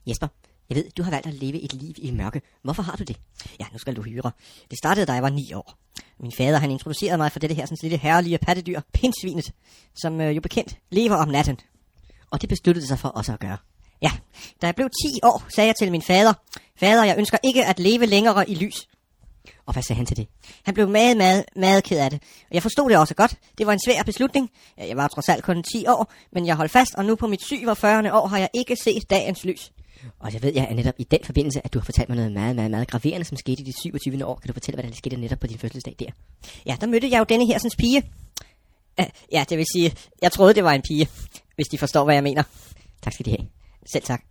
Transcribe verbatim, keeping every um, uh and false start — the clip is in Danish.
Jesper, jeg ved, du har valgt at leve et liv i mørke. Hvorfor har du det? Ja, nu skal du høre. Det startede, da jeg var ni år. Min fader, han introducerede mig for dette her sådan lille herlige pattedyr, pindsvinet, som øh, jo bekendt lever om natten. Og det besluttede sig for også at gøre. Ja, da jeg blev ti år, sagde jeg til min fader, fader, jeg ønsker ikke at leve længere i lys. Og hvad sagde han til det? Han blev meget, meget, meget ked af det. Og jeg forstod det også godt. Det var en svær beslutning. Jeg var trods alt kun ti år, men jeg holdt fast, og nu på mit syvogfyrre år har jeg ikke set dagens lys. Og jeg ved, jeg er netop i den forbindelse, at du har fortalt mig noget meget, meget, meget graverende, som skete i de syvogtyvende år. Kan du fortælle, hvad der skete netop på din fødselsdag der? Ja, der mødte jeg jo denne her sådan pige. Uh, ja, det vil sige, jeg troede, det var en pige, hvis de forstår, hvad jeg mener. Tak skal de have. Selv tak.